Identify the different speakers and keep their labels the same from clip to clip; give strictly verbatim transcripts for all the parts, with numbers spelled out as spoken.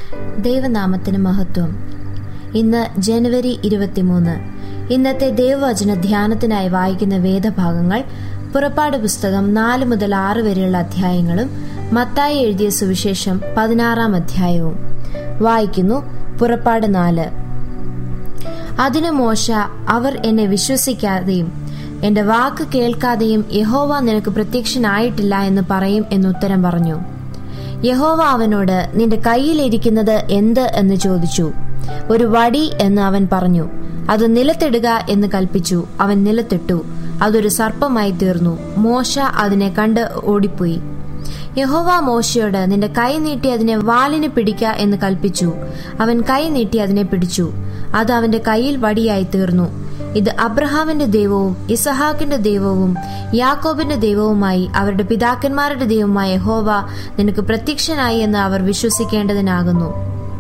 Speaker 1: ദൈവനാമത്തിന് മഹത്വം. ഇന്ന് ജനുവരി ഇരുപത്തിമൂന്ന്. ഇന്നത്തെ ദൈവവചന ധ്യാനത്തിനായി വായിക്കുന്ന വേദഭാഗങ്ങൾ പുറപ്പാട് പുസ്തകം നാല് മുതൽ ആറ് വരെയുള്ള അധ്യായങ്ങളും മത്തായി എഴുതിയ സുവിശേഷം പതിനാറാം അധ്യായവും. വായിക്കുന്നു. പുറപ്പാട് നാല്. അതിന് മോശ, അവർ എന്നെ വിശ്വസിക്കാതെയും എന്റെ വാക്ക് കേൾക്കാതെയും യഹോവ നിനക്ക് പ്രത്യക്ഷനായിട്ടില്ല എന്ന് പറയും എന്നുത്തരം പറഞ്ഞു. യഹോവ അവനോട്, നിന്റെ കയ്യിലിരിക്കുന്നത് എന്ത് എന്ന് ചോദിച്ചു. ഒരു വടി എന്ന് അവൻ പറഞ്ഞു. അത് നിലത്തിടുക എന്ന് കൽപ്പിച്ചു. അവൻ നിലത്തിട്ടു. അതൊരു സർപ്പമായി തീർന്നു. മോശ അതിനെ കണ്ട് ഓടിപ്പോയി. യഹോവ മോശയോട്, നിന്റെ കൈ നീട്ടി അതിനെ വാലിന് പിടിക്ക എന്ന് കൽപ്പിച്ചു. അവൻ കൈ നീട്ടി അതിനെ പിടിച്ചു. അത് അവന്റെ കയ്യിൽ വടിയായി തീർന്നു. ഇത് അബ്രഹാമിന്റെ ദൈവവും ഇസഹാക്കിന്റെ ദൈവവും യാക്കോബിന്റെ ദൈവവുമായി അവരുടെ പിതാക്കന്മാരുടെ ദൈവമായ യഹോവ നിനക്ക് പ്രത്യക്ഷനായി എന്ന് അവർ വിശ്വസിക്കേണ്ടതിനാകുന്നു.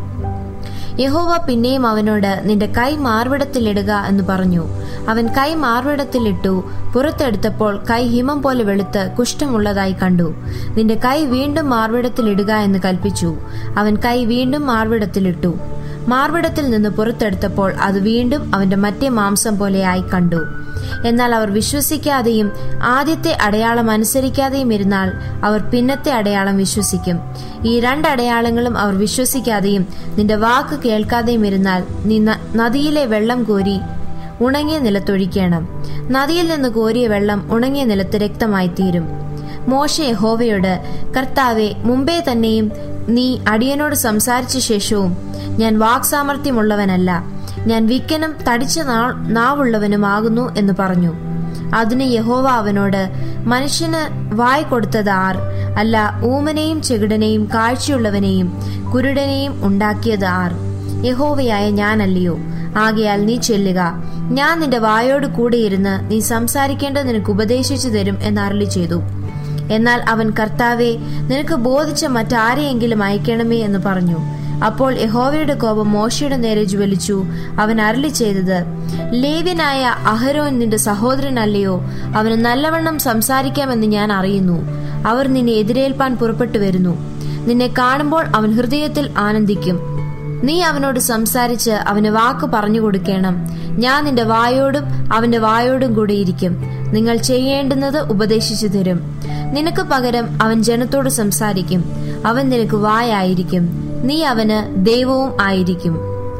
Speaker 1: യഹോവ പിന്നെയും അവനോട്, നിന്റെ കൈ മാർവിടത്തിലിടുക എന്ന് പറഞ്ഞു. അവൻ കൈ മാർവിടത്തിലിട്ടു. പുറത്തെടുത്തപ്പോൾ കൈ ഹിമം പോലെ വെളുത്ത് കുഷ്ഠമുള്ളതായി കണ്ടു. നിന്റെ കൈ വീണ്ടും മാർവിടത്തിലിടുക എന്ന് കൽപ്പിച്ചു. അവൻ കൈ വീണ്ടും മാർവിടത്തിലിട്ടു. മാർവിടത്തിൽ നിന്ന് പുറത്തെടുത്തപ്പോൾ അത് വീണ്ടും അവന്റെ മറ്റേ മാംസം പോലെയായി കണ്ടു. എന്നാൽ അവർ വിശ്വസിക്കാതെയും ആദ്യത്തെ അടയാളം അനുസരിക്കാതെയും ഇരുന്നാൽ അവർ പിന്നത്തെ അടയാളം വിശ്വസിക്കും. ഈ രണ്ടടയാളങ്ങളും അവർ വിശ്വസിക്കാതെയും നിന്റെ വാക്ക് കേൾക്കാതെയും ഇരുന്നാൽ നീ നദിയിലെ വെള്ളം കോരി ഉണങ്ങിയ നിലത്തൊഴിക്കണം. നദിയിൽ നിന്ന് കോരിയ വെള്ളം ഉണങ്ങിയ നിലത്ത് രക്തമായി തീരും. മോശ യഹോവയോട്, കർത്താവെ, മുമ്പേ തന്നെയും നീ അടിയനോട് സംസാരിച്ച ശേഷവും ഞാൻ വാക്സാമർത്ഥ്യമുള്ളവനല്ല, ഞാൻ വിക്കനും തടിച്ച നാവുള്ളവനുമാകുന്നു എന്ന് പറഞ്ഞു. അതിന് യഹോവ അവനോട്, മനുഷ്യന് വായ് കൊടുത്തത് ആർ? അല്ല, ഊമനെയും ചെകിടനെയും കാഴ്ചയുള്ളവനെയും കുരുടനെയും ഉണ്ടാക്കിയത് ആർ? യഹോവയായ ഞാനല്ലയോ? ആകയാൽ നീ ചെല്ലുക, ഞാൻ നിന്റെ വായോട് കൂടെയിരുന്ന് നീ സംസാരിക്കേണ്ടത് നിനക്ക് ഉപദേശിച്ചു തരും എന്ന് അരുളി ചെയ്തു. എന്നാൽ അവൻ, കർത്താവെ, നിനക്ക് ബോധിച്ച മറ്റാരെയെങ്കിലും അയക്കണമേ എന്ന് പറഞ്ഞു. അപ്പോൾ യഹോവയുടെ കോപം മോശയുടെ നേരെ ജ്വലിച്ചു. അവൻ അരുളി ചെയ്തത്, ലേവ്യനായ അഹരോൻ നിന്റെ സഹോദരനല്ലയോ? അവന് നല്ലവണ്ണം സംസാരിക്കാമെന്ന് ഞാൻ അറിയുന്നു. അവർ നിന്നെ എതിരേൽപ്പാൻ പുറപ്പെട്ടു വരുന്നു. നിന്നെ കാണുമ്പോൾ അവൻ ഹൃദയത്തിൽ ആനന്ദിക്കും. നീ അവനോട് സംസാരിച്ച് അവന് വാക്ക് പറഞ്ഞു കൊടുക്കണം. ഞാൻ നിന്റെ വായോടും അവന്റെ വായോടും കൂടെ ഇരിക്കും. നിങ്ങൾ ചെയ്യേണ്ടുന്നത് ഉപദേശിച്ചു തരും. നിനക്ക് പകരം അവൻ ജനത്തോട് സംസാരിക്കും. അവൻ നിനക്ക് വായായിരിക്കും. നീ അവന് ദൈവവും ആയിരിക്കും.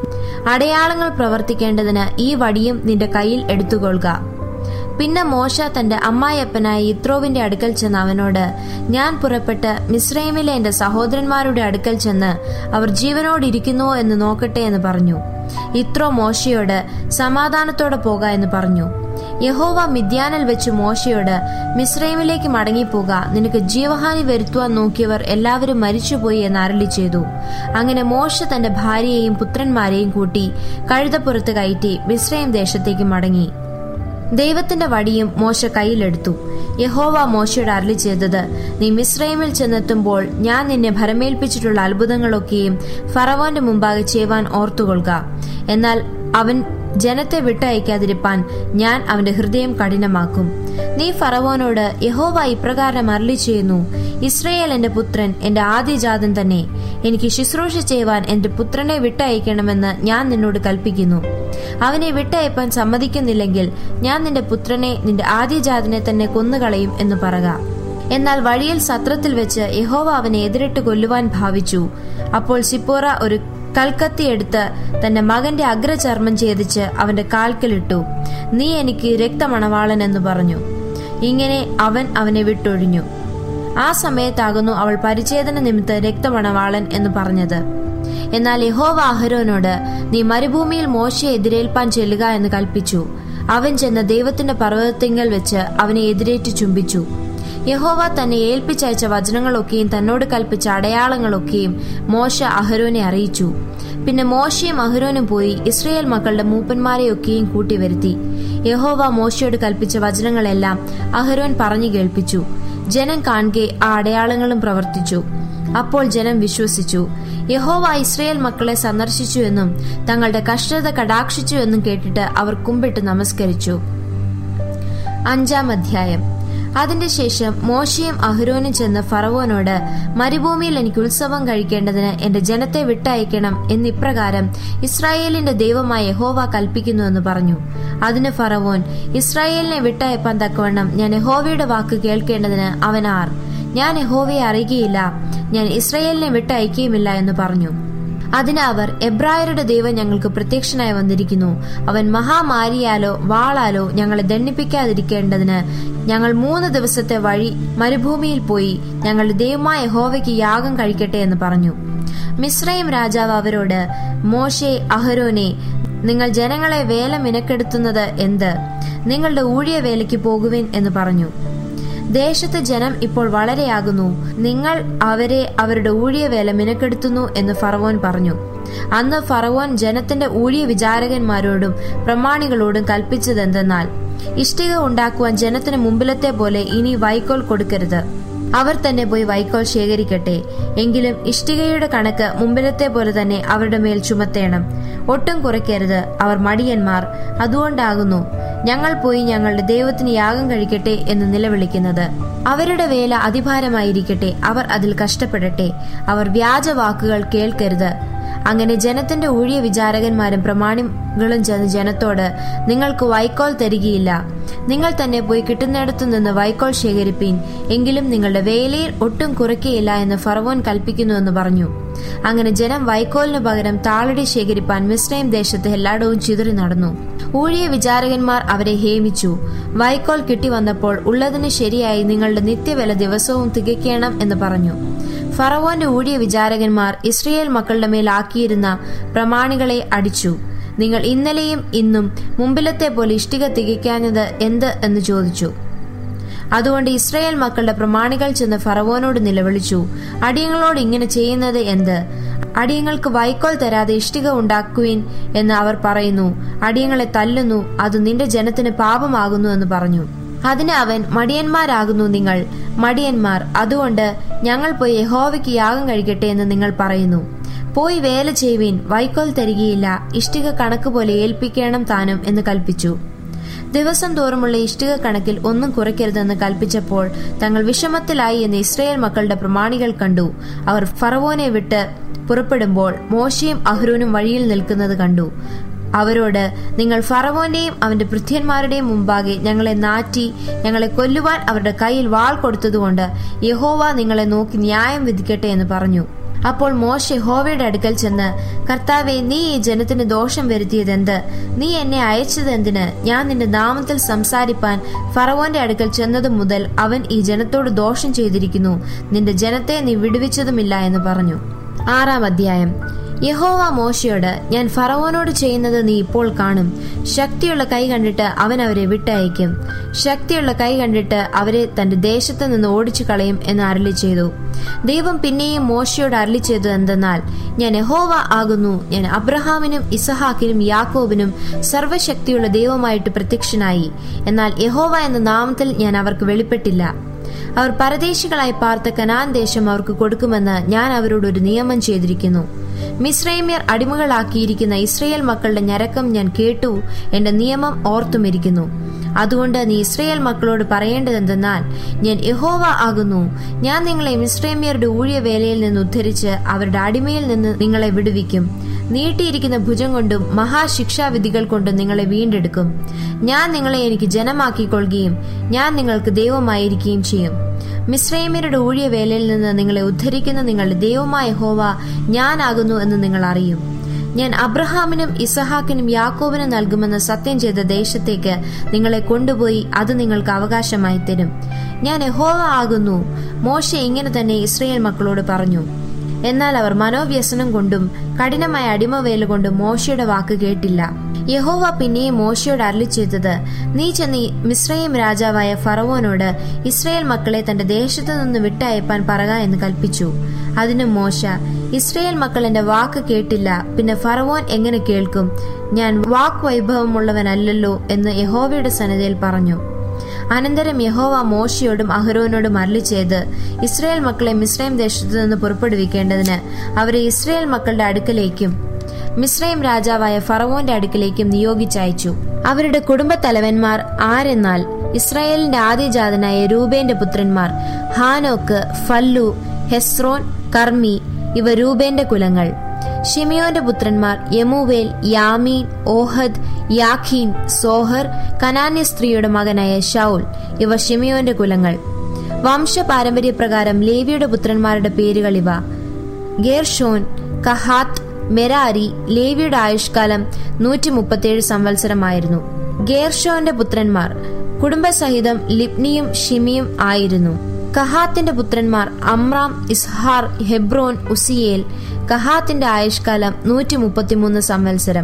Speaker 1: അടയാളങ്ങൾ പ്രവർത്തിക്കേണ്ടതിന് ഈ വടിയും നിന്റെ കയ്യിൽ എടുത്തുകൊള്ളുക. പിന്നെ മോശ തന്റെ അമ്മായപ്പനായ യിത്രോവിന്റെ അടുക്കൽ ചെന്ന് അവനോട്, ഞാൻ പുറപ്പെട്ട് മിസ്രൈമിലെ എന്റെ സഹോദരന്മാരുടെ അടുക്കൽ ചെന്ന് അവർ ജീവനോടിരിക്കുന്നുവോ എന്ന് നോക്കട്ടെ എന്ന് പറഞ്ഞു. യിത്രോ മോശയോട്, സമാധാനത്തോടെ പോക എന്ന് പറഞ്ഞു. യഹോവ മിദ്യാനിൽ വെച്ച് മോശയോട്, മിസ്രൈമിലേക്ക് മടങ്ങിപ്പോക, നിനക്ക് ജീവഹാനി വരുത്തുവാൻ നോക്കിയവർ എല്ലാവരും മരിച്ചുപോയി എന്ന് അരുളി ചെയ്തു. അങ്ങനെ മോശ തന്റെ ഭാര്യയെയും പുത്രന്മാരെയും കൂട്ടി കഴുതപ്പുറത്ത് കയറ്റി മിസ്രൈം ദേശത്തേക്ക് മടങ്ങി. ദൈവത്തിന്റെ വടിയും മോശ കയ്യിലെടുത്തു. യഹോവ മോശയോട് അരുളി ചെയ്തത്, നീ മിസ്രൈമിൽ ചെന്നെത്തുമ്പോൾ ഞാൻ നിന്നെ ഭരമേൽപ്പിച്ചിട്ടുള്ള അത്ഭുതങ്ങളൊക്കെയും ഫറവോന്റെ മുമ്പാകെ ചെയ്യുവാൻ ഓർത്തുകൊള്ളുക. എന്നാൽ അവൻ ജനത്തെ വിട്ടയക്കാതിരിപ്പാൻ ഞാൻ അവന്റെ ഹൃദയം കഠിനമാക്കും. നീ ഫറവോനോട്, യഹോവ ഇപ്രകാരം അരുളി ചെയ്യുന്നു, ഇസ്രായേൽ എന്റെ പുത്രൻ, എന്റെ ആദ്യജാതൻ തന്നെ. എനിക്ക് ശുശ്രൂഷ ചെയ്യുവാൻ എന്റെ പുത്രനെ വിട്ടയക്കണമെന്ന് ഞാൻ നിന്നോട് കൽപ്പിക്കുന്നു. അവനെ വിട്ടയപ്പാൻ സമ്മതിക്കുന്നില്ലെങ്കിൽ ഞാൻ നിന്റെ പുത്രനെ, നിന്റെ ആദ്യജാതനെ തന്നെ കൊന്നുകളയും എന്ന് പറക. എന്നാൽ വഴിയിൽ സത്രത്തിൽ വെച്ച് യഹോവ അവനെ എതിരിട്ട് കൊല്ലുവാൻ ഭാവിച്ചു. അപ്പോൾ സിപ്പോറ ഒരു കൽക്കത്തി എടുത്ത് തന്റെ മകന്റെ അഗ്രചർമ്മം ഛേദിച്ച് അവന്റെ കാൽക്കലിട്ടു. നീ എനിക്ക് രക്തമണവാളൻ എന്ന് പറഞ്ഞു. ഇങ്ങനെ അവൻ അവനെ വിട്ടൊഴിഞ്ഞു. ആ സമയത്താകുന്നു അവൾ പരിച്ഛേദന നിമിത്തം രക്തമണവാളൻ എന്ന് പറഞ്ഞത്. എന്നാൽ യഹോവ അഹരോനോട്, നീ മരുഭൂമിയിൽ മോശയെ എതിരേൽപ്പാൻ ചെല്ലുക എന്ന് കൽപ്പിച്ചു. അവൻ ചെന്ന ദൈവത്തിന്റെ പർവ്വതത്തിങ്കൽ വെച്ച് അവനെ എതിരേറ്റ് ചുംബിച്ചു. യഹോവ തന്നെ ഏൽപ്പിച്ചയച്ച വചനങ്ങളൊക്കെയും തന്നോട് കൽപ്പിച്ച അടയാളങ്ങളൊക്കെയും മോശ അഹരോനെ അറിയിച്ചു. പിന്നെ മോശയും അഹരോനും പോയി ഇസ്രായേൽ മക്കളുടെ മൂപ്പന്മാരെയൊക്കെയും കൂട്ടിവരുത്തി. യഹോവ മോശയോട് കൽപ്പിച്ച വചനങ്ങളെല്ലാം അഹരോൻ പറഞ്ഞു കേൾപ്പിച്ചു. ജനം കാണുകെ ആ അടയാളങ്ങളും പ്രവർത്തിച്ചു. അപ്പോൾ ജനം വിശ്വസിച്ചു. യഹോവ ഇസ്രായേൽ മക്കളെ സന്ദർശിച്ചു എന്നും തങ്ങളുടെ കഷ്ടത കടാക്ഷിച്ചു എന്നും കേട്ടിട്ട് അവർ കുമ്പിട്ട് നമസ്കരിച്ചു. അഞ്ചാം അധ്യായം. അതിന്റെ ശേഷം മോശയും അഹരോനും ചെന്ന് ഫറവോനോട്, മരുഭൂമിയിൽ എനിക്ക് ഉത്സവം കഴിക്കേണ്ടതിന് എന്റെ ജനത്തെ വിട്ടയക്കണം എന്നിപ്രകാരം ഇസ്രായേലിന്റെ ദൈവമായ യഹോവ കൽപ്പിക്കുന്നുവെന്ന് പറഞ്ഞു. അതിന് ഫറവോൻ, ഇസ്രായേലിനെ വിട്ടയപ്പാൻ തക്കവണ്ണം ഞാൻ യഹോവയുടെ വാക്ക് കേൾക്കേണ്ടതിന് അവൻ ആർ? ഞാൻ യഹോവയെ അറിയുകയില്ല, ഞാൻ ഇസ്രായേലിനെ വിട്ടയക്കുകയുമില്ല എന്ന് പറഞ്ഞു. അതിന് അവർ, എബ്രായരുടെ ദൈവം ഞങ്ങൾക്ക് പ്രത്യക്ഷനായി വന്നിരിക്കുന്നു. അവൻ മഹാമാരിയാലോ വാളാലോ ഞങ്ങളെ ദണ്ഡിപ്പിക്കാതിരിക്കേണ്ടതിന് ഞങ്ങൾ മൂന്ന് ദിവസത്തെ വഴി മരുഭൂമിയിൽ പോയി ഞങ്ങളുടെ ദൈവമായ യഹോവയ്ക്ക് യാഗം കഴിക്കട്ടെ എന്ന് പറഞ്ഞു. മിസ്രയീം രാജാവ് അവരോട്, മോശെ, അഹരോനെ, നിങ്ങൾ ജനങ്ങളെ വേല മിനക്കെടുത്തുന്നത് എന്ത്? നിങ്ങളുടെ ഊഴിയ വേലയ്ക്ക് പോകുവിൻ എന്ന് പറഞ്ഞു. ദേശത്ത് ജനം ഇപ്പോൾ വളരെയാകുന്നു, നിങ്ങൾ അവരെ അവരുടെ ഊഴിയ വേല മിനക്കെടുത്തുന്നു എന്ന് ഫറവോൻ പറഞ്ഞു. അന്ന് ഫറവോൻ ജനത്തിന്റെ ഊഴിയ വിചാരകന്മാരോടും പ്രമാണികളോടും കൽപ്പിച്ചതെന്തെന്നാൽ, ഇഷ്ടിക ഉണ്ടാക്കുവാൻ ജനത്തിന് മുമ്പിലത്തെ പോലെ ഇനി വൈക്കോൽ കൊടുക്കരുത്. അവർ തന്നെ പോയി വൈക്കോൽ ശേഖരിക്കട്ടെ. എങ്കിലും ഇഷ്ടികയുടെ കണക്ക് മുമ്പിലത്തെ പോലെ തന്നെ അവരുടെ മേൽ ചുമത്തേണം. ഒട്ടും കുറയ്ക്കരുത്. അവർ മടിയന്മാർ, അതുകൊണ്ടാകുന്നു ഞങ്ങൾ പോയി ഞങ്ങളുടെ ദൈവത്തിന് യാഗം കഴിക്കട്ടെ എന്ന് നിലവിളിക്കുന്നത്. അവരുടെ വേല അതിഭാരമായിരിക്കട്ടെ, അവർ അതിൽ കഷ്ടപ്പെടട്ടെ. അവർ വ്യാജവാക്കുകൾ കേൾക്കരുത്. അങ്ങനെ ജനത്തിന്റെ ഊഴിയ വിചാരകന്മാരും പ്രമാണികളും ചെന്ന് ജനത്തോട്, നിങ്ങൾക്ക് വൈക്കോൽ തരികയില്ല, നിങ്ങൾ തന്നെ പോയി കിട്ടുന്നിടത്തു നിന്ന് വൈക്കോൽ ശേഖരിപ്പീൻ, എങ്കിലും നിങ്ങളുടെ വേലയിൽ ഒട്ടും കുറയ്ക്കയില്ല എന്ന് ഫറവോൻ കൽപ്പിക്കുന്നുവെന്ന് പറഞ്ഞു. അങ്ങനെ ജനം വൈക്കോലിന് പകരം താളടി ശേഖരിപ്പാൻ മിസ്രയീം ദേശത്ത് എല്ലായിടവും ചിതറി നടന്നു. ഊഴിയ വിചാരകന്മാർ അവരെ ഹേമിച്ചു. വൈക്കോൽ കിട്ടി വന്നപ്പോൾ ഉള്ളതിന് ശരിയായി നിങ്ങളുടെ നിത്യവില ദിവസവും തികയ്ക്കണം എന്ന് പറഞ്ഞു. ഫറവോന്റെ ഊഴിയ വിചാരകന്മാർ ഇസ്രയേൽ മക്കളുടെ മേൽ ആക്കിയിരുന്ന പ്രമാണികളെ അടിച്ചു. നിങ്ങൾ ഇന്നലെയും ഇന്നും മുമ്പിലത്തെ പോലെ ഇഷ്ടിക തികയ്ക്കാഞ്ഞത് എന്ത് എന്ന് ചോദിച്ചു. അതുകൊണ്ട് ഇസ്രയേൽ മക്കളുടെ പ്രമാണികൾ ചെന്ന് ഫറവോനോട് നിലവിളിച്ചു, അടിയങ്ങളോട് ഇങ്ങനെ ചെയ്യുന്നത് എന്ത്? അടിയങ്ങൾക്ക് വൈക്കോൽ തരാതെ ഇഷ്ടിക ഉണ്ടാക്കുവിൻ എന്ന് അവർ പറയുന്നു. അടിയങ്ങളെ തല്ലുന്നു, അത് നിന്റെ ജനത്തിന് പാപമാകുന്നു എന്ന് പറഞ്ഞു. അതിന് അവൻ, മടിയന്മാരാകുന്നു നിങ്ങൾ, മടിയന്മാർ, അതുകൊണ്ട് ഞങ്ങൾ പോയി യഹോവയ്ക്ക് യാഗം കഴിക്കട്ടെ എന്ന് നിങ്ങൾ പറയുന്നു. പോയി വേല ചെയ്യുവിൻ, വൈക്കോൽ തരികയില്ല, ഇഷ്ടിക കണക്ക് പോലെ ഏൽപ്പിക്കണം താനും എന്ന് കൽപ്പിച്ചു. ദിവസം തോറുമുള്ള ഇഷ്ടിക കണക്കിൽ ഒന്നും കുറയ്ക്കരുതെന്ന് കൽപ്പിച്ചപ്പോൾ തങ്ങൾ വിഷമത്തിലായി എന്ന് ഇസ്രയേൽ മക്കളുടെ പ്രമാണികൾ കണ്ടു. അവർ ഫറവോനെ വിട്ട് പുറപ്പെടുമ്പോൾ മോശയും അഹ്റോനും വഴിയിൽ നിൽക്കുന്നത് കണ്ടു. അവരോട്, നിങ്ങൾ ഫറവോന്റെയും അവന്റെ ഭൃത്യന്മാരുടെയും മുമ്പാകെ ഞങ്ങളെ നാറ്റി ഞങ്ങളെ കൊല്ലുവാൻ അവരുടെ കയ്യിൽ വാൾ കൊടുത്തതുകൊണ്ട് യഹോവ നിങ്ങളെ നോക്കി ന്യായം വിധിക്കട്ടെ എന്ന് പറഞ്ഞു. അപ്പോൾ മോശെ യഹോവയുടെ അടുക്കൽ ചെന്ന്, കർത്താവേ, നീ ഈ ജനത്തിന് ദോഷം വരുത്തിയതെന്ത്? നീ എന്നെ അയച്ചതെന്തിന്? ഞാൻ നിന്റെ നാമത്തിൽ സംസാരിപ്പാൻ ഫറവോന്റെ അടുക്കൽ ചെന്നതു മുതൽ അവൻ ഈ ജനത്തോട് ദോഷം ചെയ്തിരിക്കുന്നു. നിന്റെ ജനത്തെ നീ വിടുവിച്ചതുമില്ല എന്ന് പറഞ്ഞു. ആറാം അധ്യായം. യഹോവ മോശയോട്, ഞാൻ ഫറവോനോട് ചെയ്യുന്നത് നീ ഇപ്പോൾ കാണും. ശക്തിയുള്ള കൈ കണ്ടിട്ട് അവൻ അവരെ വിട്ടയക്കും. ശക്തിയുള്ള കൈ കണ്ടിട്ട് അവരെ തന്റെ ദേശത്ത് നിന്ന് ഓടിച്ചു കളയും എന്ന് അരുളി ചെയ്തു. ദൈവം പിന്നെയും മോശയോട് അരുളി ചെയ്തു എന്തെന്നാൽ, ഞാൻ യഹോവ ആകുന്നു. ഞാൻ അബ്രഹാമിനും ഇസഹാക്കിനും യാക്കോബിനും സർവശക്തിയുള്ള ദൈവമായിട്ട് പ്രത്യക്ഷനായി. എന്നാൽ യഹോവ എന്ന നാമത്തിൽ ഞാൻ അവർക്ക് വെളിപ്പെട്ടില്ല. അവർ പരദേശികളായി പാർത്ത കനാൻ ദേശം അവർക്ക് കൊടുക്കുമെന്ന് ഞാൻ അവരോട് ഒരു നിയമം ചെയ്തിരിക്കുന്നു. മിസ്രൈമ്യർ അടിമകളാക്കിയിരിക്കുന്ന ഇസ്രയേൽ മക്കളുടെ ഞരക്കം ഞാൻ കേട്ടു, എന്റെ നിയമം ഓർത്തുമിരിക്കുന്നു. അതുകൊണ്ട് നീ ഇസ്രയേൽ മക്കളോട് പറയേണ്ടതെന്തെന്നാൽ, ഞാൻ യഹോവ ആകുന്നു. ഞാൻ നിങ്ങളെ മിസ്രൈമ്യരുടെ ഊഴിയ വേലയിൽ നിന്ന് ഉദ്ധരിച്ച് അവരുടെ അടിമയിൽ നിന്ന് നിങ്ങളെ വിടുവിക്കും. നീട്ടിയിരിക്കുന്ന ഭുജം കൊണ്ടും മഹാശിക്ഷാവിധികൾ കൊണ്ടും നിങ്ങളെ വീണ്ടെടുക്കും. ഞാൻ നിങ്ങളെ എനിക്ക് ജനമാക്കിക്കൊള്ളുകയും ഞാൻ നിങ്ങൾക്ക് ദൈവമായിരിക്കുകയും ചെയ്യും. മിസ്രൈമ്യരുടെ ഊഴിയ വേലയിൽ നിന്ന് നിങ്ങളെ ഉദ്ധരിക്കുന്ന നിങ്ങളുടെ ദൈവമായ യഹോവ ഞാനാകുന്നു എന്ന് നിങ്ങൾ അറിയും. ഞാൻ അബ്രഹാമിനും ഇസഹാക്കിനും യാക്കോബിനും നൽകുമെന്ന് സത്യം ചെയ്ത ദേശത്തേക്ക് നിങ്ങളെ കൊണ്ടുപോയി അത് നിങ്ങൾക്ക് അവകാശമായി തരും. ഞാൻ യഹോവ ആകുന്നു. മോശെ ഇങ്ങനെ തന്നെ ഇസ്രയേൽ മക്കളോട് പറഞ്ഞു. എന്നാൽ അവർ മനോവ്യസനം കൊണ്ടും കഠിനമായ അടിമവേല കൊണ്ടും മോശയുടെ വാക്ക് കേട്ടില്ല. യഹോവ പിന്നെയും മോശയോട് അരുളി ചെയ്തത്, നീ ചെന്ന് മിസ്രയീം രാജാവായ ഫറവോനോട് ഇസ്രയേൽ മക്കളെ തന്റെ ദേശത്തു നിന്ന് വിട്ടയപ്പാൻ പറക എന്ന് കൽപ്പിച്ചു. അതിന് മോശ, ഇസ്രയേൽ മക്കൾ എന്റെ വാക്ക് കേട്ടില്ല, പിന്നെ ഫറവോൻ എങ്ങനെ കേൾക്കും? ഞാൻ വാക്ക് വൈഭവമുള്ളവനല്ലല്ലോ എന്ന് യഹോവയുടെ സന്നിധിയിൽ പറഞ്ഞു. അനന്തരം യഹോവ മോശയോടും അഹ്റോനോടും അരുളി ചെയ്ത്, ഇസ്രയേൽ മക്കളെ മിസ്രയീം ദേശത്തു നിന്ന് പുറപ്പെടുവിക്കേണ്ടതിന് അവരെ ഇസ്രയേൽ മക്കളുടെ അടുക്കലേക്കും മിസ്രയീം രാജാവായ ഫറവോന്റെ അടുക്കലേക്കും നിയോഗിച്ചയച്ചു. അവരുടെ കുടുംബത്തലവന്മാർ ആരെന്നാൽ ഇസ്രായേലിന്റെ ആദ്യജാതനായ രൂബേന്റെ പുത്രന്മാർ ഹാനോക്ക്, ഫല്ലു, ഹെസ്രോൻ, കർമ്മി. ഇവ രൂബേന്റെ കുലങ്ങൾ. ഷിമിയോന്റെ പുത്രന്മാർ യമൂവേൽ, യാമീൻ, ഓഹദ്, യാഖീൻ, സോഹർ, കനാന്യ സ്ത്രീയുടെ മകനായ ശൗൽ. ഇവ ഷിമിയോന്റെ കുലങ്ങൾ. വംശപാരമ്പര്യപ്രകാരം ലേവിയുടെ പുത്രന്മാരുടെ പേരുകൾ ഇവ: ഗേർഷോൻ, കഹാത്ത്, മെരാരി. ലേവിയുടെ ആയുഷ്കാലം നൂറ്റി മുപ്പത്തിയേഴ് സംവത്സരമായിരുന്നു. ഗേർഷോന്റെ പുത്രന്മാർ കുടുംബസഹിതം ലിബ്നിയും ഷിമിയും ആയിരുന്നു. കഹാത്തിന്റെ പുത്രന്മാർ അമ്രാം, ഇസ്ഹാർ, ഹെബ്രോൻ, ഉസിയേൽ. കഹാത്തിന്റെ ആയുഷ്കാലം നൂറ്റി മുപ്പത്തിമൂന്ന് സംവത്സരം.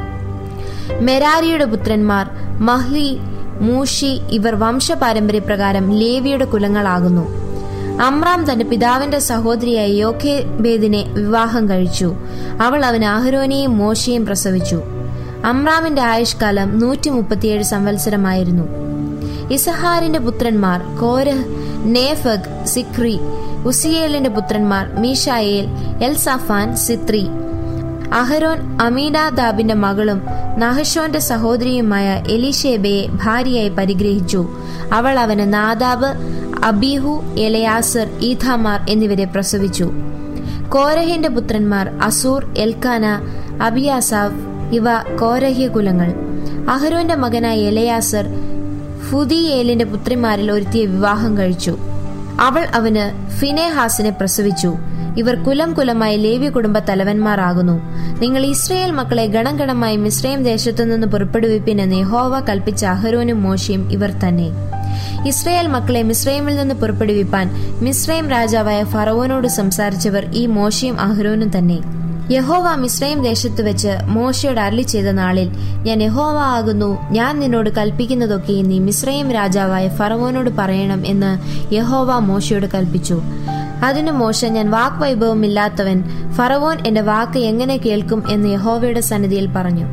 Speaker 1: മെരാരിയുടെ പുത്രന്മാർ മഹ്ലി, മൂഷി. ഇവർ വംശപാരമ്പര്യപ്രകാരം ലേവിയുടെ കുലങ്ങളാകുന്നു. അമ്രാം തന്റെ പിതാവിന്റെ സഹോദരിയായ യോഖേബേദിനെ വിവാഹം കഴിച്ചു. അവൾ അവന് അഹരോനെയും മോശയെയും പ്രസവിച്ചു. അമ്രാമിന്റെ ആയുഷ്കാലം നൂറ്റി മുപ്പത്തിയേഴ് സംവത്സരമായിരുന്നു. ഇസഹാറിന്റെ പുത്രന്മാർ കോരഹ്, നേഫഗ്, സിക്രി. ഉസിയേലിന്റെ പുത്രന്മാർ മീഷായേൽ, എൽസാഫാൻ, സിത്രി. അഹരോൻ അമീനാദാബിന്റെ മകളും നഹശോന്റെ സഹോദരിയുമായ എലീഷേബയെ ഭാര്യയായി പരിഗ്രഹിച്ചു. അവൾ അവന് നാദാബ്, അബീഹു, എലയാസർ, ഈഥാമാർ എന്നിവരെ പ്രസവിച്ചു. കോരഹിന്റെ പുത്രന്മാർ അസൂർ, എൽക്കാന, അബിയാസാഫ്. ഇവ കോരഹ്യ കുലങ്ങൾ. അഹരോന്റെ മകനായ എലയാസർ ഫുദിയേലിന്റെ പുത്രിമാരിൽ ഒരുത്തിയെ വിവാഹം കഴിച്ചു. അവൾ അവന് ഫിനെഹാസിനെ പ്രസവിച്ചു. ഇവർ കുലം കുലമായി ലേവ്യ കുടുംബ തലവന്മാരാകുന്നു. നിങ്ങൾ ഇസ്രായേൽ മക്കളെ ഗണം ഗണമായി മിസ്രൈം ദേശത്തു നിന്ന് പുറപ്പെടുവിപ്പിൻ എന്ന് യഹോവ കൽപ്പിച്ച അഹരോനും മോശയും ഇവർ തന്നെ. ഇസ്രായേൽ മക്കളെ മിസ്രൈമിൽ നിന്ന് പുറപ്പെടുവിപ്പാൻ മിസ്രൈം രാജാവായ ഫറവോനോട് സംസാരിച്ചവർ ഈ മോശയും അഹരോനും തന്നെ. യഹോവ മിസ്രൈം ദേശത്ത് വെച്ച് മോശയോട് അരുളി ചെയ്ത നാളിൽ, ഞാൻ യഹോവ ആകുന്നു, ഞാൻ നിന്നോട് കൽപ്പിക്കുന്നതൊക്കെ നീ മിസ്രൈം രാജാവായ ഫറവോനോട് പറയണം എന്ന് യഹോവ മോശയോട് കൽപ്പിച്ചു. അതിന് മോശ, ഞാൻ വാക്വൈഭവമില്ലാത്തവൻ, ഫറവോൻ എന്റെ വാക്ക് എങ്ങനെ കേൾക്കും എന്ന് യഹോവയുടെ സന്നിധിയിൽ പറഞ്ഞു.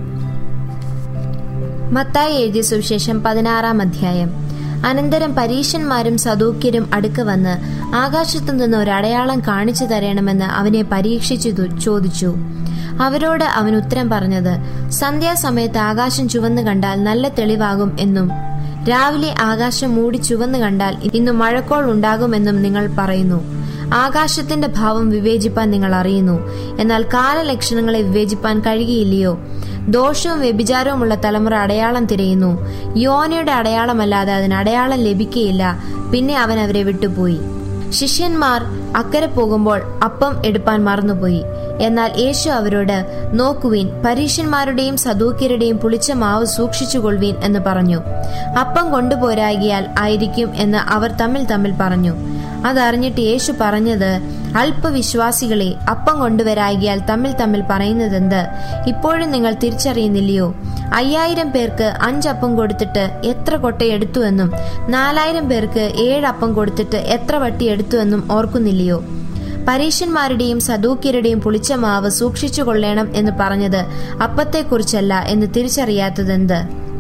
Speaker 1: മത്തായി എഴുതിയ സുവിശേഷം പതിനാറാം അധ്യായം. അനന്തരം പരീശന്മാരും സദൂക്യരും അടുക്ക വന്ന് ആകാശത്തു നിന്ന് ഒരു അടയാളം കാണിച്ചു തരണമെന്ന് അവനെ പരീക്ഷിച്ചു ചോദിച്ചു. അവരോട് അവൻ ഉത്തരം പറഞ്ഞത്, സന്ധ്യാസമയത്ത് ആകാശം ചുവന്നു കണ്ടാൽ നല്ല തെളിവാകും എന്നും രാവിലെ ആകാശം മൂടി ചുവന്നു കണ്ടാൽ ഇന്നു മഴക്കോൾ ഉണ്ടാകുമെന്നും നിങ്ങൾ പറയുന്നു. ആകാശത്തിന്റെ ഭാവം വിവേചിപ്പാൻ നിങ്ങൾ അറിയുന്നു, എന്നാൽ കാലലക്ഷണങ്ങളെ വിവേചിപ്പാൻ കഴിയുകയില്ലയോ? ദോഷവും വ്യഭിചാരവുമുള്ള തലമുറ അടയാളം തിരയുന്നു. യോനയുടെ അടയാളമല്ലാതെ അതിന് അടയാളം ലഭിക്കുകയില്ല. പിന്നെ അവൻ അവരെ വിട്ടുപോയി. ശിഷ്യന്മാർ അക്കരെ പോകുമ്പോൾ അപ്പം എടുപ്പാൻ മറന്നുപോയി. എന്നാൽ യേശു അവരോട്, നോക്കുവിൻ, പരീശന്മാരുടെയും സദൂക്യരുടെയും പുളിച്ച മാവ് സൂക്ഷിച്ചുകൊള്ളുവീൻ എന്ന് പറഞ്ഞു. അപ്പം കൊണ്ടുപോരാകിയാൽ ആയിരിക്കും എന്ന് അവർ തമ്മിൽ തമ്മിൽ പറഞ്ഞു. അതറിഞ്ഞിട്ട് യേശു പറഞ്ഞത്, അല്പവിശ്വാസികളെ, അപ്പം കൊണ്ടുവരാകിയാൽ തമ്മിൽ തമ്മിൽ പറയുന്നതെന്ത്? ഇപ്പോഴും നിങ്ങൾ തിരിച്ചറിയുന്നില്ലയോ? അയ്യായിരം പേർക്ക് അഞ്ചപ്പം കൊടുത്തിട്ട് എത്ര കൊട്ടയെടുത്തു എന്നും നാലായിരം പേർക്ക് ഏഴപ്പം കൊടുത്തിട്ട് എത്ര വട്ടി എടുത്തു എന്നും ഓർക്കുന്നില്ലയോ? പരീശന്മാരുടെയും സദൂക്യരുടെയും പുളിച്ച മാവ് സൂക്ഷിച്ചു കൊള്ളേണം എന്ന് പറഞ്ഞത് അപ്പത്തെക്കുറിച്ചല്ല എന്ന് തിരിച്ചറിയാത്തതെന്ത്?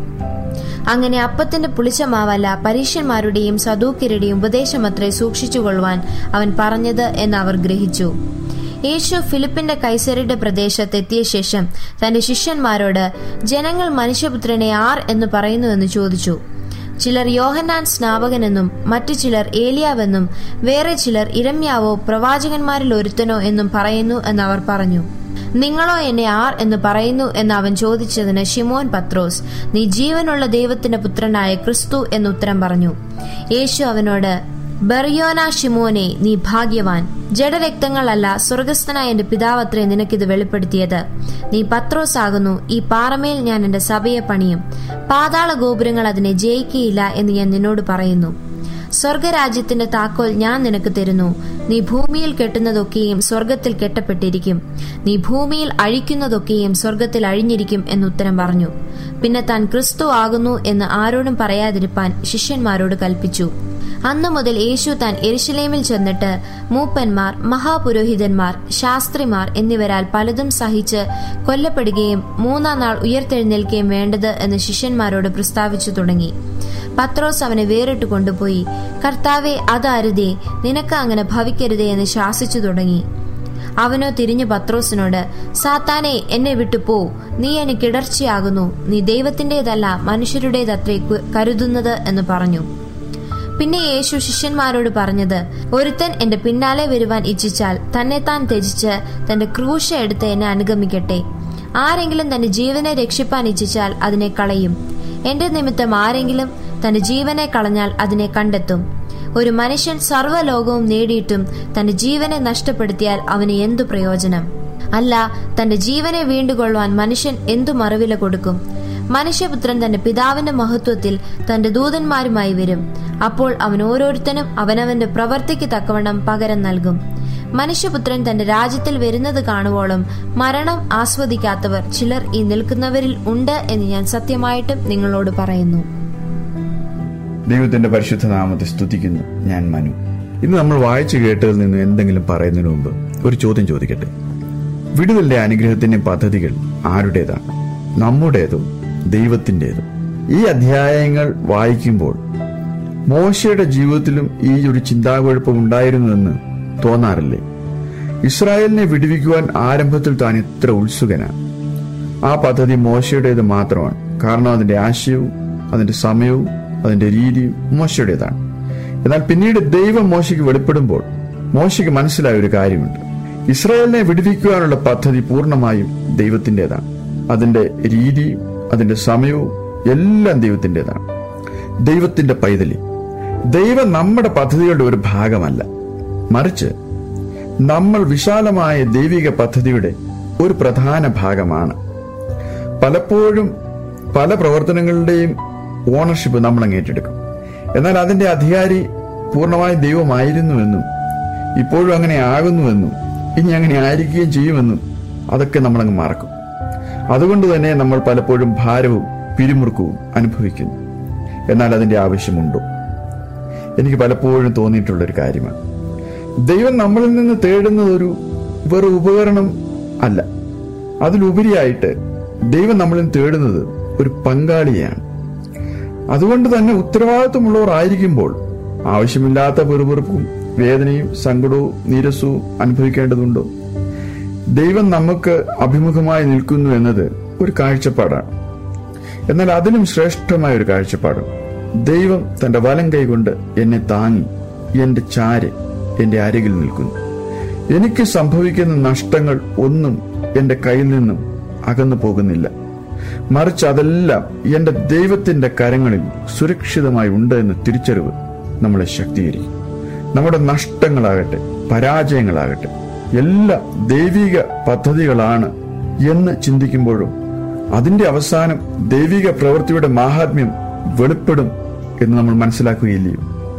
Speaker 1: അങ്ങനെ അപ്പത്തിന്റെ പുളിച്ച മാവല്ല, പരീശന്മാരുടെയും സദൂക്യരുടെയും ഉപദേശമത്രേ സൂക്ഷിച്ചുകൊള്ളുവാൻ അവൻ പറഞ്ഞത് എന്ന് അവർ ഗ്രഹിച്ചു. യേശു ഫിലിപ്പിന്റെ കൈസരുടെ പ്രദേശത്തെത്തിയ ശേഷം തന്റെ ശിഷ്യന്മാരോട്, ജനങ്ങൾ മനുഷ്യപുത്രനെ ആർ എന്ന് പറയുന്നുവെന്ന് ചോദിച്ചു. ചിലർ യോഹന്നാൻ സ്നാപകനെന്നും മറ്റു ചിലർ ഏലിയാവെന്നും വേറെ ചിലർ ഇരമ്യാവോ പ്രവാചകന്മാരിൽ ഒരുത്തനോ എന്നും പറയുന്നു എന്നവർ പറഞ്ഞു. നിങ്ങളോ എന്നെ ആർ എന്ന് പറയുന്നു എന്ന് അവൻ ചോദിച്ചതിന് ശിമോൻ പത്രോസ്, നീ ജീവനുള്ള ദൈവത്തിന്റെ പുത്രനായ ക്രിസ്തു എന്ന് ഉത്തരം പറഞ്ഞു. യേശു അവനോട്, ബർയോന ശിമോനെ, നീ ഭാഗ്യവാൻ. ജഡരക്തങ്ങളല്ല, സ്വർഗസ്ഥനായ എന്റെ പിതാവത്രേ നിനക്കിത് വെളിപ്പെടുത്തിയത്. നീ പത്രോസ് ആകുന്നു. ഈ പാറമേൽ ഞാൻ എന്റെ സഭയെ പണിയും. പാതാള ഗോപുരങ്ങൾ അതിനെ ജയിക്കുകയില്ല എന്ന് ഞാൻ നിന്നോട് പറയുന്നു. സ്വർഗരാജ്യത്തിന്റെ താക്കോൽ ഞാൻ നിനക്ക് തരുന്നു. നീ ഭൂമിയിൽ കെട്ടുന്നതൊക്കെയും സ്വർഗത്തിൽ കെട്ടപ്പെട്ടിരിക്കും. നീ ഭൂമിയിൽ അഴിക്കുന്നതൊക്കെയും സ്വർഗത്തിൽ അഴിഞ്ഞിരിക്കും എന്നുത്തരം പറഞ്ഞു. പിന്നെ താൻ ക്രിസ്തു ആകുന്നു എന്ന് ആരോടും പറയാതിരിപ്പാൻ ശിഷ്യന്മാരോട് കൽപ്പിച്ചു. അന്നു മുതൽ യേശു താൻ യെരുശലേമിൽ ചെന്നിട്ട് മൂപ്പന്മാർ, മഹാപുരോഹിതന്മാർ, ശാസ്ത്രിമാർ എന്നിവരാൽ പലതും സഹിച്ച് കൊല്ലപ്പെടുകയും മൂന്നാം നാൾ ഉയർത്തെഴുന്നേൽക്കുകയും വേണ്ടത് എന്ന് ശിഷ്യന്മാരോട് പ്രസ്താവിച്ചു തുടങ്ങി. പത്രോസ് അവനെ വേറിട്ട് കൊണ്ടുപോയി, കർത്താവെ, അതരുതേ, നിനക്ക് അങ്ങനെ ഭവിക്കരുതേ എന്ന് ശാസിച്ചു തുടങ്ങി. അവനോ തിരിഞ്ഞു പത്രോസിനോട്, സാത്താനെ, എന്നെ വിട്ടു പോ, നീ എനിക്ക് ഇടർച്ചയാകുന്നു, നീ ദൈവത്തിന്റേതല്ല മനുഷ്യരുടേതത്രേ കരുതുന്നത് എന്ന് പറഞ്ഞു. പിന്നെ യേശു ശിഷ്യന്മാരോട് പറഞ്ഞത്, ഒരുത്തൻ എന്റെ പിന്നാലെ വരുവാൻ ഇച്ഛിച്ചാൽ തന്നെത്താൻ ത്യജിച്ച് തന്റെ ക്രൂശ എടുത്ത് എന്നെ അനുഗമിക്കട്ടെ. ആരെങ്കിലും തന്റെ ജീവനെ രക്ഷിപ്പാൻ ഇച്ഛിച്ചാൽ അതിനെ കളയും. എന്റെ നിമിത്തം ആരെങ്കിലും തന്റെ ജീവനെ കളഞ്ഞാൽ അതിനെ കണ്ടെത്തും. ഒരു മനുഷ്യൻ സർവ്വലോകവും നേടിയിട്ടും തന്റെ ജീവനെ നഷ്ടപ്പെടുത്തിയാൽ അവന് എന്തു പ്രയോജനം? അല്ല, തന്റെ ജീവനെ വീണ്ടുകൊള്ളുവാൻ മനുഷ്യൻ എന്തു മറുവില കൊടുക്കും? മനുഷ്യപുത്രൻ തന്റെ പിതാവിന്റെ മഹത്വത്തിൽ തന്റെ ദൂതന്മാരുമായി വരും. അപ്പോൾ അവൻ ഓരോരുത്തനും അവനവന്റെ പ്രവൃത്തിക്ക് തക്കവണ്ണം പകരം നൽകും. മനുഷ്യപുത്രൻ തന്റെ രാജ്യത്തിൽ വരുന്നത് കാണുവോളം മരണം ആസ്വദിക്കാത്തവർ ചിലർ ഈ നിൽക്കുന്നവരിൽ ഉണ്ട് എന്ന് ഞാൻ സത്യമായിട്ടും നിങ്ങളോട് പറയുന്നു.
Speaker 2: ദൈവത്തിന്റെ പരിശുദ്ധ നാമത്തെ സ്തുതിക്കുന്നു. ഞാൻ മനു. ഇന്ന് നമ്മൾ വായിച്ചു കേട്ടതിൽ നിന്ന് എന്തെങ്കിലും പറയുന്നതിന് മുമ്പ് ഒരു ചോദ്യം ചോദിക്കട്ടെ. വിടുതലിന്റെ അനുഗ്രഹത്തിന്റെ പദ്ധതികൾ ആരുടേതാണ്? നമ്മുടേതോ ദൈവത്തിൻ്റെതോ? ഈ അധ്യായങ്ങൾ വായിക്കുമ്പോൾ മോശയുടെ ജീവിതത്തിലും ഈ ഒരു ചിന്താകുഴപ്പം ഉണ്ടായിരുന്നുവെന്ന് തോന്നാറില്ലേ? ഇസ്രായേലിനെ വിടുവിക്കുവാൻ ആരംഭത്തിൽ താൻ എത്ര ഉത്സുകനാണ്. ആ പദ്ധതി മോശയുടേത് മാത്രമാണ്. കാരണം അതിന്റെ ആശയവും അതിന്റെ സമയവും അതിന്റെ രീതിയും മോശയുടേതാണ്. എന്നാൽ പിന്നീട് ദൈവം മോശയ്ക്ക് വെളിപ്പെടുമ്പോൾ മോശയ്ക്ക് മനസ്സിലായ ഒരു കാര്യമുണ്ട്. ഇസ്രായേലിനെ വിടുവിക്കുവാനുള്ള പദ്ധതി പൂർണ്ണമായും ദൈവത്തിൻ്റെതാണ്. അതിന്റെ രീതിയും അതിന്റെ സമയവും എല്ലാം ദൈവത്തിൻ്റെതാണ്. ദൈവത്തിന്റെ പൈതലി, ദൈവം നമ്മുടെ പദ്ധതികളുടെ ഒരു ഭാഗമല്ല, മറിച്ച് നമ്മൾ വിശാലമായ ദൈവിക പദ്ധതിയുടെ ഒരു പ്രധാന ഭാഗമാണ്. പലപ്പോഴും പല പ്രവർത്തനങ്ങളുടെയും ഓണർഷിപ്പ് നമ്മൾ അങ്ങ് ഏറ്റെടുക്കും. എന്നാൽ അതിന്റെ അധികാരി പൂർണ്ണമായും ദൈവമായിരുന്നുവെന്നും ഇപ്പോഴും അങ്ങനെ ആകുന്നുവെന്നും ഇനി അങ്ങനെ ആയിരിക്കുകയും ചെയ്യുമെന്നും അതൊക്കെ നമ്മളങ്ങ് മറക്കും. അതുകൊണ്ട് തന്നെ നമ്മൾ പലപ്പോഴും ഭാരവും പിരിമുറുക്കവും അനുഭവിക്കുന്നു. എന്നാൽ അതിന്റെ ആവശ്യമുണ്ടോ? എനിക്ക് പലപ്പോഴും തോന്നിയിട്ടുള്ളൊരു കാര്യമാണ്, ദൈവം നമ്മളിൽ നിന്ന് തേടുന്നത് ഒരു വെറും ഉപകരണം അല്ല. അതിലുപരിയായിട്ട് ദൈവം നമ്മളിൽ തേടുന്നത് ഒരു പങ്കാളിയാണ്. അതുകൊണ്ട് തന്നെ ഉത്തരവാദിത്വമുള്ളവർ ആയിരിക്കുമ്പോൾ ആവശ്യമില്ലാത്ത വെറുവെറുപ്പും വേദനയും സങ്കടവും നീരസവും അനുഭവിക്കേണ്ടതുണ്ടോ? ദൈവം നമുക്ക് അഭിമുഖമായി നിൽക്കുന്നു എന്നത് ഒരു കാഴ്ചപ്പാടാണ്. എന്നാൽ അതിലും ശ്രേഷ്ഠമായ ഒരു കാഴ്ചപ്പാടും, ദൈവം തന്റെ വലം കൈകൊണ്ട് എന്നെ താങ്ങി എന്റെ ചാര് എന്റെ അരികിൽ നിൽക്കുന്നു. എനിക്ക് സംഭവിക്കുന്ന നഷ്ടങ്ങൾ ഒന്നും എന്റെ കയ്യിൽ നിന്നും അകന്നു പോകുന്നില്ല. മറിച്ച് അതെല്ലാം എന്റെ ദൈവത്തിന്റെ കരങ്ങളിൽ സുരക്ഷിതമായി ഉണ്ട് എന്ന തിരിച്ചറിവ് നമ്മളെ ശക്തീകരിക്കും. നമ്മുടെ നഷ്ടങ്ങളാകട്ടെ പരാജയങ്ങളാകട്ടെ എല്ലാം ദൈവിക പദ്ധതികളാണ് എന്ന് ചിന്തിക്കുമ്പോഴും അതിന്റെ അവസാനം ദൈവിക പ്രവൃത്തിയുടെ മാഹാത്മ്യം വെളിപ്പെടും എന്ന് നമ്മൾ മനസ്സിലാക്കുകയില്ലയോ?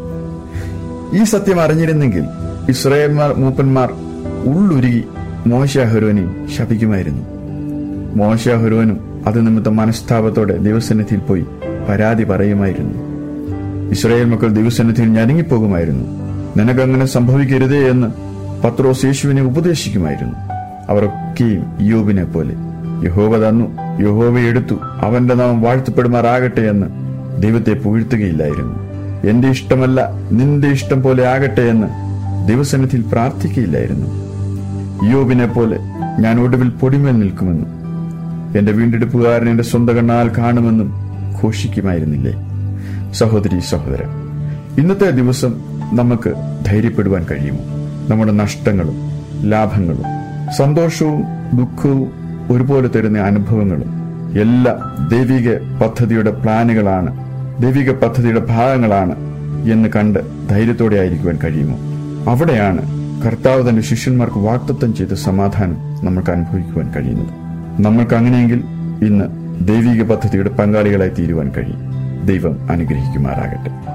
Speaker 2: ഈ സത്യം അറിഞ്ഞിരുന്നെങ്കിൽ ഇസ്രായേൽ മൂപ്പന്മാർ ഉള്ളുരുകി മോശഅഹരോനെ ശപിക്കുമായിരുന്നു. മോശഅഹരോനും അത് നിമിത്തം മനസ്താപത്തോടെ ദൈവസന്നിധിയിൽ പോയി പരാതി പറയുമായിരുന്നു. ഇസ്രായേൽ മക്കൾ ദൈവസന്നിധിയിൽ ഞരങ്ങിപ്പോകുമായിരുന്നു. നിനക്കങ്ങനെ സംഭവിക്കരുതേ എന്ന് പത്രോസ് യേശുവിനെ ഉപദേശിക്കുമായിരുന്നു. അവരൊക്കെയും ഇയ്യോബിനെ പോലെ യഹോവ തന്നു, യഹോവ എടുത്തു, അവന്റെ നാമം വാഴ്ത്തപ്പെടുമാറാകട്ടെ എന്ന് ദൈവത്തെ പുകഴ്ത്തുകയില്ലായിരുന്നു. എന്റെ ഇഷ്ടമല്ല നിന്റെ ഇഷ്ടം പോലെ ആകട്ടെ എന്ന് ദൈവസന്നിധിയിൽ പ്രാർത്ഥിക്കുകയില്ലായിരുന്നു. ഇയ്യോബിനെ പോലെ ഞാൻ ഒടുവിൽ പൊടിമേൽ നിൽക്കുമെന്നും എന്റെ വീണ്ടെടുപ്പുകാരൻ എന്റെ സ്വന്തം കണ്ണാൽ കാണുമെന്നും ഘോഷിക്കുമായിരുന്നില്ലേ? സഹോദരി സഹോദരൻ, ഇന്നത്തെ ദിവസം നമുക്ക് ധൈര്യപ്പെടുവാൻ കഴിയുമോ? നമ്മുടെ നഷ്ടങ്ങളും ലാഭങ്ങളും സന്തോഷവും ദുഃഖവും ഒരുപോലെ തരുന്ന അനുഭവങ്ങളും എല്ലാം ദൈവിക പദ്ധതിയുടെ പ്ലാനുകളാണ്, ദൈവിക പദ്ധതിയുടെ ഭാഗങ്ങളാണ് എന്ന് കണ്ട് ധൈര്യത്തോടെ ആയിരിക്കുവാൻ കഴിയുമോ? അവിടെയാണ് കർത്താവ് തന്റെ ശിഷ്യന്മാർക്ക് വാഗ്ദത്തം ചെയ്ത സമാധാനം നമുക്ക് അനുഭവിക്കുവാൻ കഴിയുന്നത്. നമ്മൾക്ക് അങ്ങനെയെങ്കിൽ ഇന്ന് ദൈവിക പദ്ധതിയുടെ പങ്കാളികളായി തീരുവാൻ കഴിയും. ദൈവം അനുഗ്രഹിക്കുമാറാകട്ടെ.